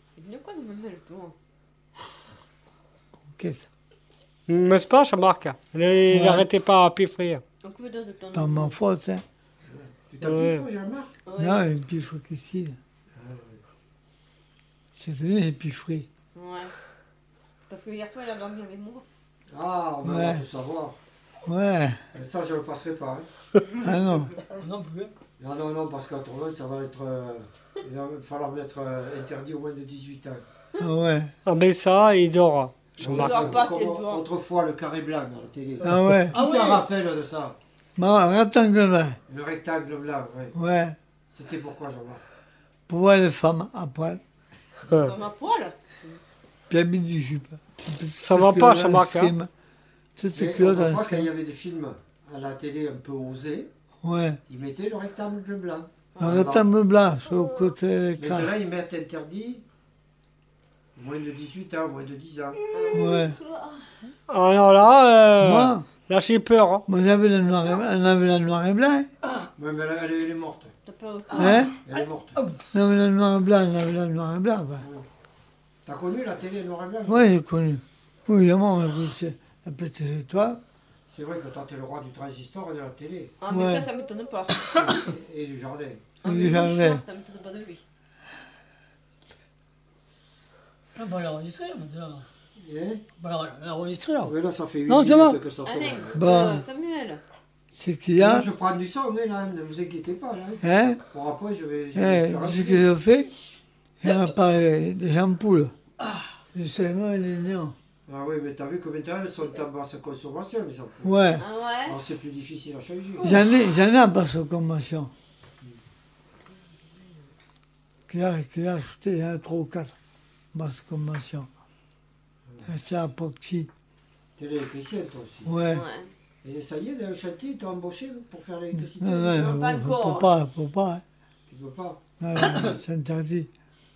Qu'est-ce N'est-ce pas, Jean-Marc? N'arrêtez pas à piffrer. Pas ma faute, hein. Tu t'as piffé, Jean-Marc? Non, il piffe qu'ici. C'est venu, il piffé. Ouais. Parce que hier soir, il a dormi avec moi. Ah, on va tout savoir. Ouais. Ça, je ne le passerai pas. Hein. Ah non. Non plus. Non, parce qu'autrement, ça va être. Il va falloir mettre interdit au moins de 18 ans. Ah ouais. Ah ben ça, il dort. Autrefois, le carré blanc à la télé. Ah ouais. Qui s'en rappelle de ça? Rectangle blanc. Le rectangle blanc, oui. Ouais. C'était pourquoi, Jean-Marc? Pour voir les femmes à poil. Comme à poil. Puis à midi, je sais pas. Ça va pas, Jean-Marc. Hein. Autrefois, quand il y avait des films à la télé un peu osés, ouais. Ils mettaient le rectangle blanc. Le rectangle blanc, sur le côté. Maintenant, ils mettent interdit moins de 18 ans, moins de 10 ans. Ouais. Alors là, moi, là j'ai peur. Hein. Moi, j'avais la noir et blanc. On avait la noir et blanc. Ouais, mais elle est morte. Hein? Elle est morte. Non, mais la noir et blanc, on avait la noir et blanc. Ouais. T'as connu la télé noir et blanc? Oui, j'ai connu. Oui, évidemment, c'est la petite étoile. C'est vrai que toi, t'es le roi du transistor et de la télé. Ah, mais ça m'étonne pas. Et du jardin. Et du jardin. Ça m'étonne pas de lui. On va l'enregistrer maintenant. On va l'enregistrer. Mais là, ça fait 8 non, minutes que ça Allez, tourne. Samuel. C'est qu'il y a. Je prends du son, là, ne vous inquiétez pas. Là. Hein? Pour après, je vais ce que je fais, il a parlé des ampoules. Et seulement les néons. Ah oui, mais t'as vu que maintenant elles sont à basse consommation, les ampoules. Ouais. Ah ouais. Alors c'est plus difficile à changer. J'en ai à basse consommation. Qui a acheté, il y en a 3 ou 4 basse consommation. C'est à Poxy. T'es électricien, toi aussi. Ouais. Et ça y est, dans le chantier, ils t'ont embauché pour faire l'électricité? Non, pas encore. Faut pas. Tu veux pas? Non, c'est interdit.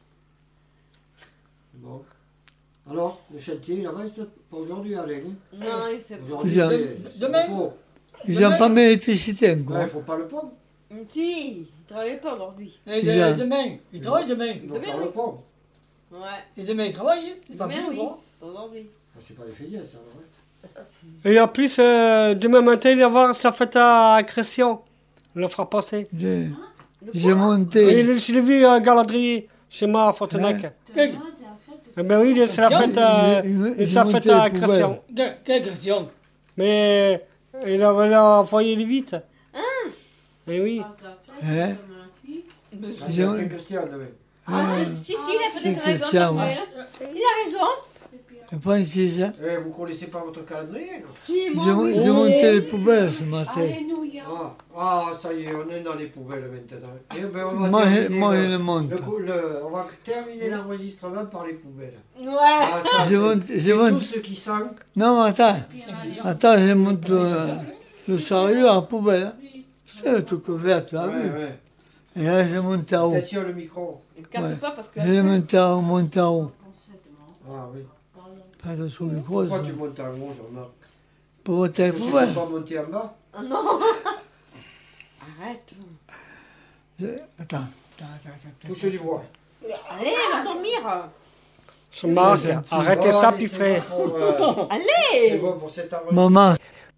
Bon. Alors, le chantier, il avance pas aujourd'hui, Alain? Non, il fait pas. Aujourd'hui, c'est demain. Ils n'ont pas mis l'électricité encore. Ouais, il faut pas le pont. Si, il travaillait pas aujourd'hui. Et demain, il travaille demain. Ils vont faire le pont. Ouais. Et demain, il travaille. Il va Demain, plus oui. le Aujourd'hui. C'est pas les feignants, ça, ouais. Et en plus, demain matin, il va y avoir sa fête à Christian. On le fera passer. J'ai monté. Je l'ai vu à Galadrier, chez moi à Fontenac. Eh ben oui, c'est la fête à Christian. Quelle Christian? Mais il a envoyé les vite. Eh oui. Hein? C'est Christian, demain. Si, il a peut-être raison. Christian, Il a raison. Je pense que c'est ça. Vous connaissez pas votre calendrier, non? J'ai monté les poubelles ce matin. Ah, ça y est, on est dans les poubelles maintenant. Et ben, on va Moi, terminer je le monte. on va terminer l'enregistrement par les poubelles. Ouais. Ah, ça, Je monte. tout ce qui sent. Non, mais attends, je monte le chariot à la poubelle. C'est le truc vert, tu as vu? Ouais. Et là, je monte en haut. Attention, le micro. Casse pas parce que. Je vais monter en haut. Ah oui. Pas de sous le micro. Pourquoi tu montes en haut, Jean-Marc? Pour monter la Tu poubelle. peux pas monter en bas? Oh non. Arrête. Attends. Touche du bois. Allez, va dormir. Jean-Marc, arrêtez ça, puis frère. Allez. C'est bon pour cet enregistrement. Maman.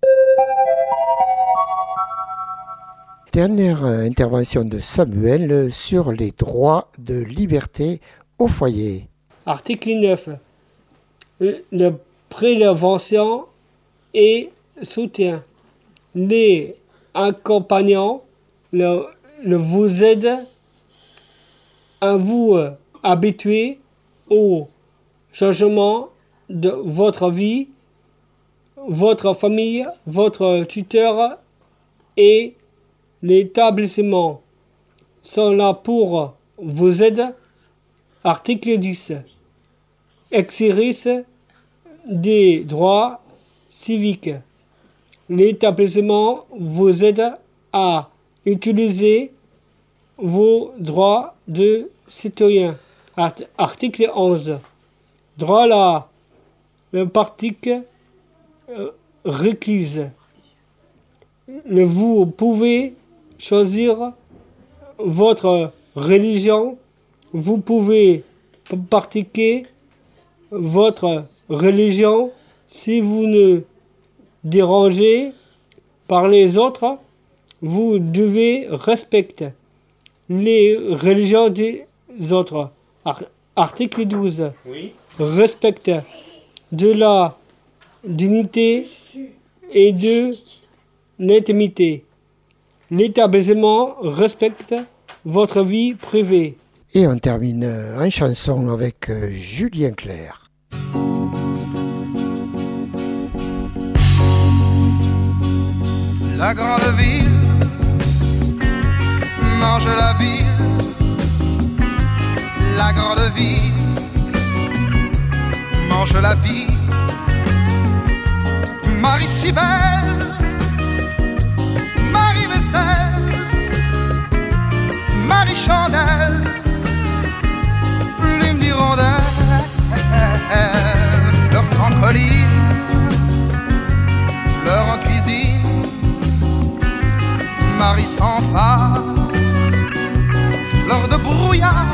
Dernière intervention de Samuel sur les droits de liberté au foyer. Article 9. La prévention et soutien. Les accompagnants vous aident à vous habituer au changement de votre vie, votre famille, votre tuteur et l'établissement sont là pour vous aider. Article 10. Exercice des droits civiques. L'établissement vous aide à utiliser vos droits de citoyen. Article 11. Droit à la pratique requise. Vous pouvez choisir votre religion, vous pouvez pratiquer votre religion si vous ne dérangez par les autres. Vous devez respecter les religions des autres. Article 12. Oui. Respecte de la dignité et de l'intimité. L'établissement respecte votre vie privée. Et on termine en chanson avec Julien Clerc. La grande ville mange la ville. La grande ville mange la vie. Marie si belle, Marie vaisselle, Marie chandelle, plume d'hirondelle, fleurs sans colline, fleurs en cuisine, Marie sans phare, fleurs de brouillard.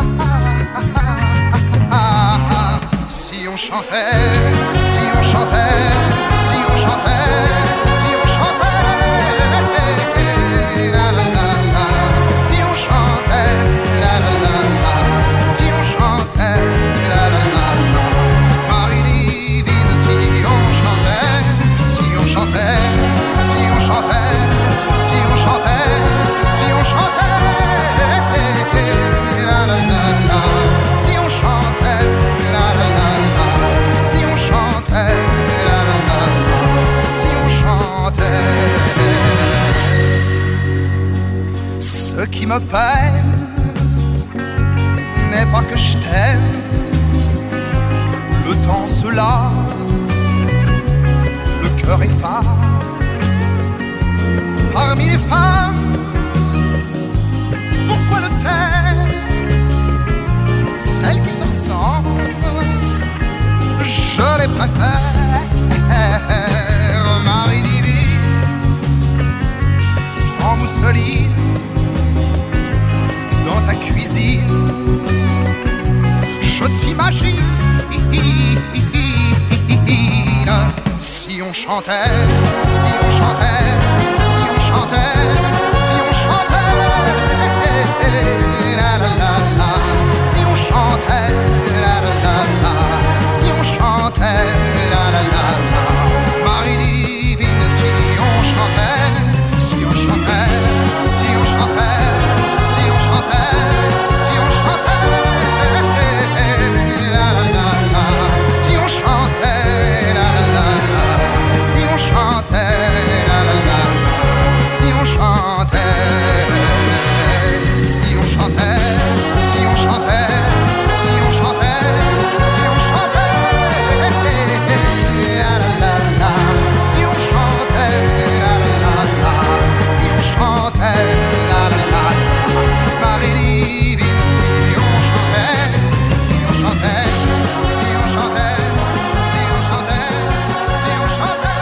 Si on chantait, si on chantait, si on chantait, si on chantait, la la la la, si on chantait, la la la la, si on chantait, la la la la, Marie divine, si on chantait, si on chantait, si on chantait, si on chantait, si on chantait, la la la la, si on chantait, la la la la, si on chantait, la la la la, si on chantait. Ce qui me peine n'est pas que je t'aime, le temps se lasse, le cœur efface. Parmi les femmes, pourquoi le taire? Celles qui te ressemblent, je les préfère. Marie divine, sans mousseline, dans ta cuisine, je t'imagine. Si on chantait, si on chantait, si on chantait, si on chantait, la la la la, si on chantait, la la la la, si on chantait, la la la la, Marie divine, si on chantait, si on chantait, si on chantait, si on chantait, si on chantait, la la la la, si on chantait, la la la la, si on chantait, la la la la, si on chantait, si on chantait, si on chantait, si on chantait, si on chantait, la la la la, si on chantait, la la la la, si on chantait, la la la la, Marie divine, si on chantait, si on chantait, si on chantait, si on chantait, si on chantait,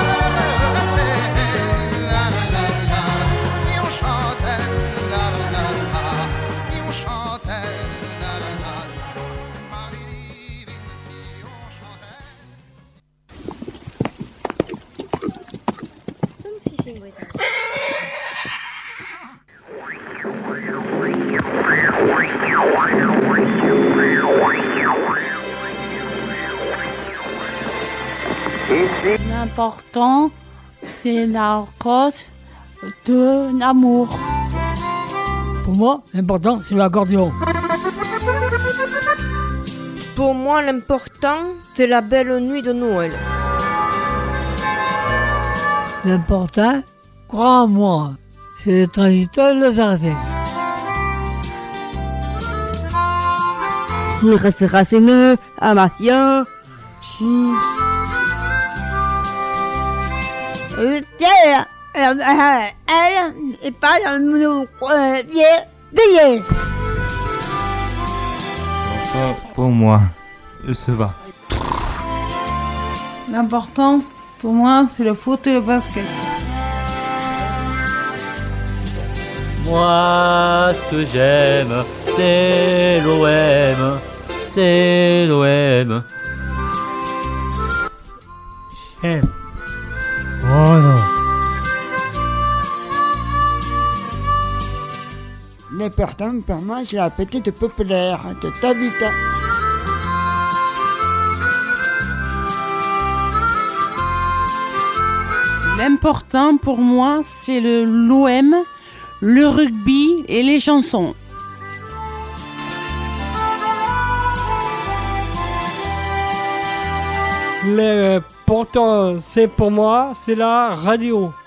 la la la la, si on chantait, la la la la, si on chantait, la la la la, Marie divine, si on chantait. L'important, c'est la cause de l'amour. Pour moi, l'important, c'est l'accordéon. Pour moi, l'important, c'est la belle nuit de Noël. L'important, crois en moi, c'est le transiteur de jardin. Il restera séneux à ma fille. Elle est pas dans nos billets. Pas pour moi. Ça va. L'important pour moi, c'est le foot et le basket. Moi, ce que j'aime, c'est l'OM. C'est l'OM. Chef. Oh non. L'important pour moi, c'est la petite populaire de Tabitha. L'important pour moi, c'est l'OM, le rugby et les chansons. L'important, c'est pour moi, c'est la radio.